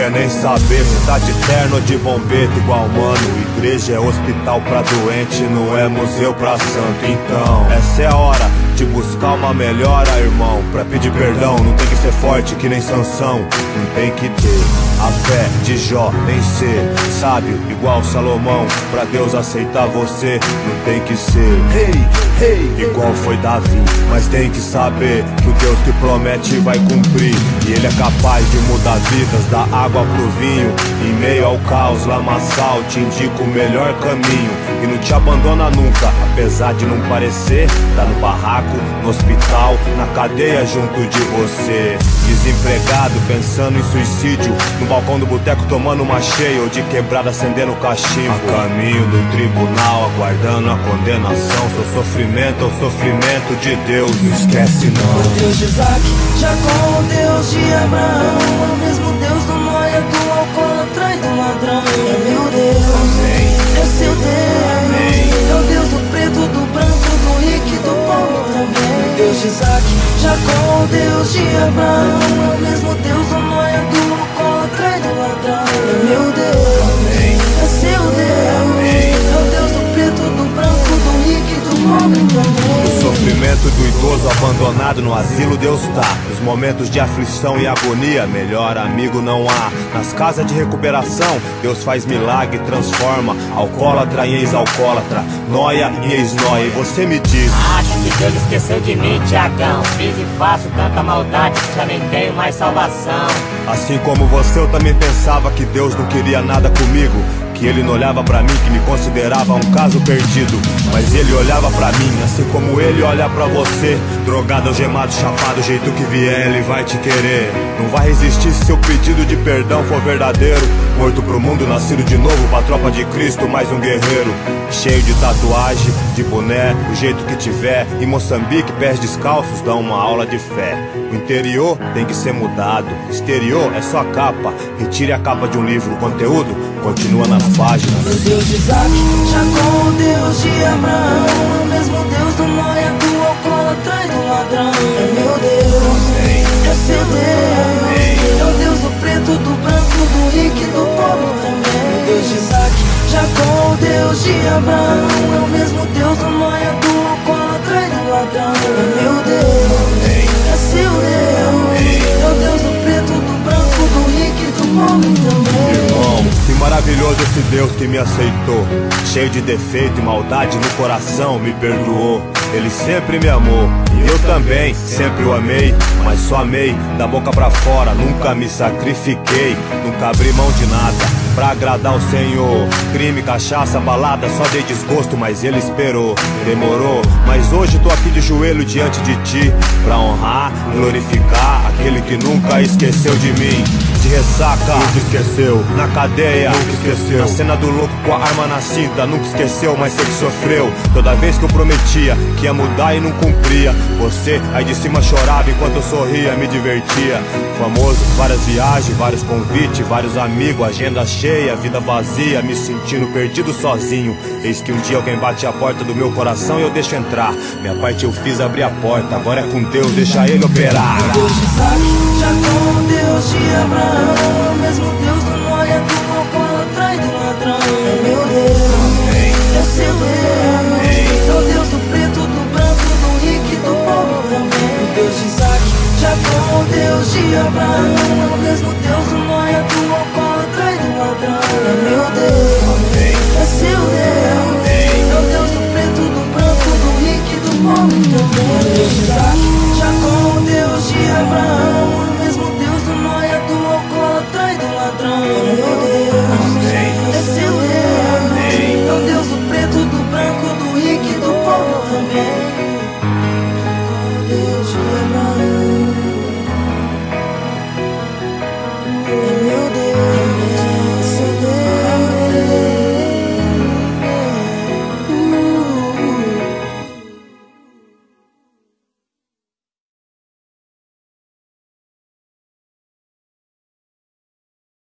quer nem saber se tá de terno ou de bombeta igual mano. Igreja é hospital pra doente, não é museu pra santo. Então, essa é a hora de buscar uma melhora, irmão. Pra pedir perdão não tem que ser forte que nem Sansão. Não tem que ter a fé de Jó, nem ser sábio igual Salomão. Pra Deus aceitar você, não tem que ser igual foi Davi. Mas tem que saber que o Deus que promete vai cumprir. E Ele é capaz de mudar vidas, da água pro vinho. Em meio ao caos, lamaçal, te indica o melhor caminho. E não te abandona nunca, apesar de não parecer. Tá no barraco, no hospital, na cadeia junto de você. Desempregado, pensando em suicídio, no balcão do boteco tomando uma cheia, ou de quebrada acendendo cachimbo. A caminho do tribunal, aguardando a condenação. Seu sofrimento é o sofrimento de Deus, não esquece não. O Deus de Isaac, Jacó, o Deus de Abraão, é o mesmo Deus do Noé, do alcoólatra e do ladrão. É meu Deus, é seu Deus, é o Deus do preto, do branco, do rico e do pobre também. Deus de Isaac, Jacó, o Deus de Abraão, é o mesmo Deus do Noé, do alcoólatra e do ladrão. É meu Deus, é seu Deus, é o Deus do preto, do branco, do rico e do pobre também. No sofrimento do idoso abandonado no asilo Deus tá. Nos momentos de aflição e agonia, melhor amigo não há. Nas casas de recuperação, Deus faz milagre, transforma alcoólatra em ex-alcoólatra, nóia em ex-nóia. E você me diz: acho que Deus esqueceu de mim, Tiagão. Fiz e faço tanta maldade que já nem tenho mais salvação. Assim como você, eu também pensava que Deus não queria nada comigo, que Ele não olhava pra mim, que me considerava um caso perdido. Mas Ele olhava pra mim, assim como Ele olha pra você. Drogado, algemado, chapado, do jeito que vier Ele vai te querer. Não vai resistir se seu pedido de perdão for verdadeiro. Morto pro mundo, nascido de novo pra tropa de Cristo, mais um guerreiro. Cheio de tatuagem, de boné, o jeito que tiver. Em Moçambique, pés descalços dão uma aula de fé. O interior tem que ser mudado, exterior é só a capa. Retire a capa de um livro, o conteúdo continua nas páginas. O Deus de Isaac, Jacó, o Deus de Abraão, é o mesmo Deus do Noé, do alcoólatra e do ladrão. É meu Deus, é seu Deus, é o Deus do preto, do branco, do rico e do pobre também. O Deus de Isaac, Jacó, o Deus de Abraão, é o mesmo Deus do Noé, do alcoólatra e do ladrão. É meu Deus, é seu Deus, é o Deus do preto, do branco, do rico e do pobre também. Irmão, que maravilhoso esse Deus que me aceitou. Cheio de defeito e maldade no coração, me perdoou. Ele sempre me amou, e eu também sempre o amei. Mas só amei da boca pra fora, nunca me sacrifiquei. Nunca abri mão de nada pra agradar o Senhor. Crime, cachaça, balada, só dei desgosto, mas Ele esperou. Demorou, mas hoje tô aqui de joelho diante de Ti, pra honrar, glorificar aquele que nunca esqueceu de mim. De ressaca, nunca esqueceu. Na cadeia, nunca esqueceu. Na cena do louco com a arma na cinta, nunca esqueceu, mas sei que sofreu. Toda vez que eu prometia que ia mudar e não cumpria, você aí de cima chorava enquanto eu sorria, me divertia. Famoso, várias viagens, vários convites, vários amigos, agenda cheia, vida vazia, me sentindo perdido sozinho. Eis que um dia alguém bate a porta do meu coração e eu deixo entrar. Minha parte eu fiz, abrir a porta, agora é com Deus, deixa Ele operar. Deus de Isaac, Jacó, Deus de Abraão, é o mesmo Deus do Noé, do